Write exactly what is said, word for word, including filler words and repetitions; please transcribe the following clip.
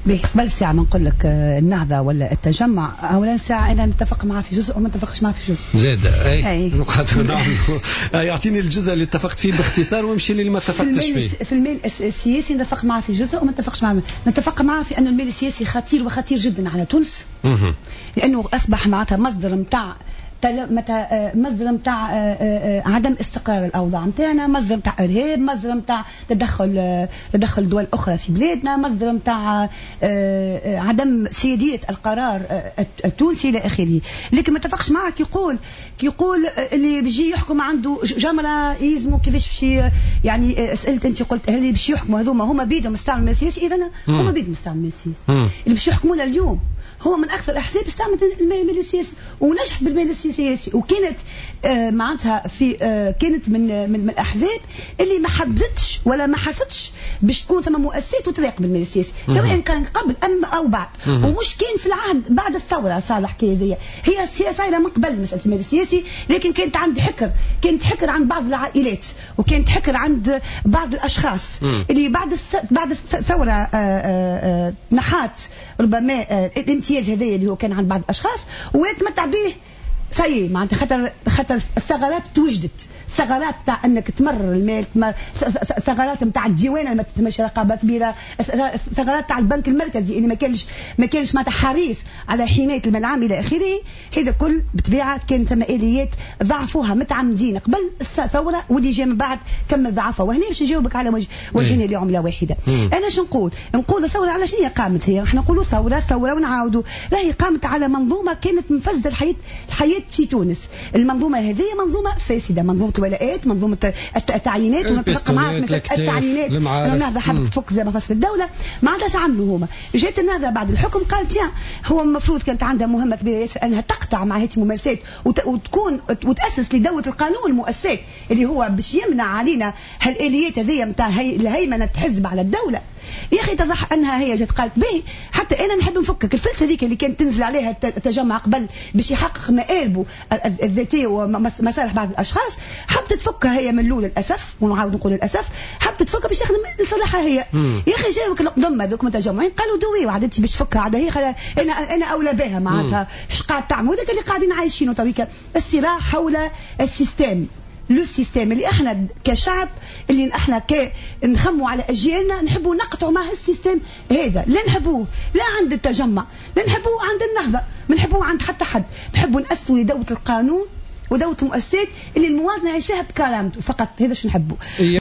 به قبل ساعة ما نقول لك النهضة ولا التجمع، أولا ساعة أنا نتفق معاه في جزء وما نتفقش معاه في جزء. زاد أي, أي. نقاط نعم. يعطيني الجزء اللي اتفقت فيه باختصار ويمشي اللي ما اتفقتش فيه. في الميل السياسي نتفق معاه في جزء وما نتفقش معاه. نتفق معاه في أن الميل السياسي خطير وخطير جدا على تونس، لأنه أصبح معناتها مصدر متاع متى مصدر نتاع عدم استقرار الاوضاع نتاعنا، مصدر نتاع ارهاب، مصدر نتاع تدخل تدخل دول اخرى في بلادنا، مصدر نتاع عدم سياديه القرار التونسي الى اخره. لكن ما اتفقش معك كي يقول كي يقول اللي بيجي يحكم عنده جمره يلزموا كيفاش باش يعني سالت انت قلت اللي باش يحكموا هذوما هما بيدهم استعملوا السياسي، اذا هما بيدهم استعملوا السياسي اللي باش يحكمونا اليوم هو من اكثر الاحزاب استعملت المال السياسي ونجحت بالمال السياسي، وكانت آه معناتها في آه كانت من من الاحزاب اللي ما حددتش ولا ما حرصتش باش تكون ثم مؤسسات وتراقب المال السياسي سواء كان قبل ام او بعد. ومش كان في العهد بعد الثوره صار الحكايه هذيا، هي هي صايره من قبل مساله المال السياسي، لكن كانت عند حكر كانت حكر عند بعض العائلات وكانت حكر عند بعض الاشخاص اللي بعد بعد الثوره آه آه نحات ربما آه الامتياز هذايا اللي هو كان عند بعض الاشخاص ويتمتع به سي معناتها خاطر خاطر الثغرات توجدت، ثغرات تاع انك تمرر المال، ثغرات نتاع الديوانه ما تتمش رقابه كبيره، ثغرات تاع البنك المركزي اللي ما كانش ما كانش معناتها حريص على حمايه المال العام الى اخره. هذا كل بطبيعه كان ثم اليات ضعفوها متعمدين قبل الثوره واللي جاء من بعد كمل ضعفها. وهنا باش نجاوبك على وجه وجهنا لعمله واحده. انا شو نقول؟ نقول الثوره على شنو هي قامت؟ هي احنا نقولوا ثوره ثوره ونعاودوا راهي قامت على منظومه كانت مفزه الحياه الحياه في تونس. المنظومه هذه منظومه فاسده، منظومه الولاءات، منظومه التعيينات، ونتفق معاك مثلا التعيينات النهضه حبت تفك زي مفاصل الدوله ما عادش عملوا هما. جات النهضه بعد الحكم قالت يا هو المفروض كانت عندها مهمه كبيره ياسر انها تقطع مع هذه الممارسات وتكون وتاسس لدوله القانون المؤسسات اللي هو باش يمنع علينا هالاليات هذه نتاع الهيمنه تحزب على الدوله. يا اخي تضح انها هي جات قالت به حتى انا نحب نفكك الفلسفه هذيك اللي كانت تنزل عليها التجمع قبل باش يحقق مآلبه الذاتيه ومصالح بعض الاشخاص، حبت تفكها هي من الاول للاسف ونعاود نقول للاسف حبت تفكها باش تخدم لصالحها هي. يا اخي جاوك القدم هذوك متجمعين قالوا دوي وعدتي باش تفكها عاد هي خلا انا انا اولى بها معناتها اش قاعد تعمل وذاك اللي قاعدين عايشينه تويك الصراع حول السيستم لو سيستم اللي احنا كشعب اللي احنا ك نخموا على اجيالنا نحبوا نقطعوا مع السيستم هذا، لا نحبوه لا عند التجمع لا نحبوه عند النهضه ما نحبوه عند حتى حد، نحبوا نأسسوا لدولة القانون ودولة المؤسسات اللي المواطن يعيش فيها بكرامته فقط، هذا شو نحبوا.